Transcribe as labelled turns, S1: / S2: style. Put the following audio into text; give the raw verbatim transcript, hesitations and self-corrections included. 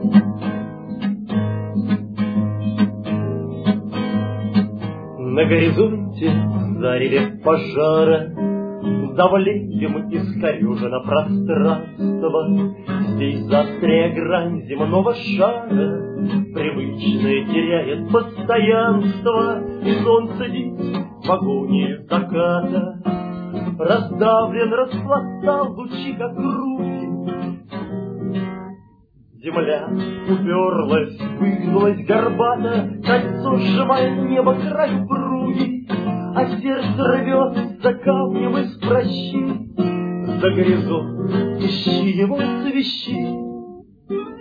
S1: На горизонте зареве пожара давлением искорежено пространство. Здесь заостряя грань земного шара привычное теряет постоянство. И солнце здесь в агонии заката раздавлен, распластал лучи, как руки. Земля уперлась, выгнулась горбато, кольцо сжимает небо край круги, а сердце рвется камнем из прощи. За горизонт ищи его, свищи.